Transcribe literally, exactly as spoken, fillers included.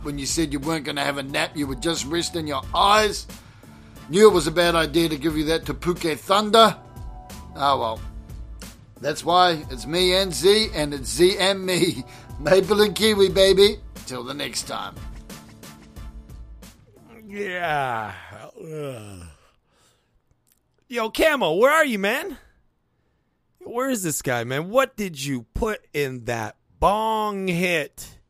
when you said you weren't going to have a nap, you were just resting your eyes. Knew it was a bad idea to give you that Tapuke Thunder. Oh well. That's why it's me and Z, and it's Z and me. Maple and Kiwi, baby. Till the next time. Yeah. Ugh. Yo, Camo, where are you, man? Where is this guy, man? What did you put in that bong hit?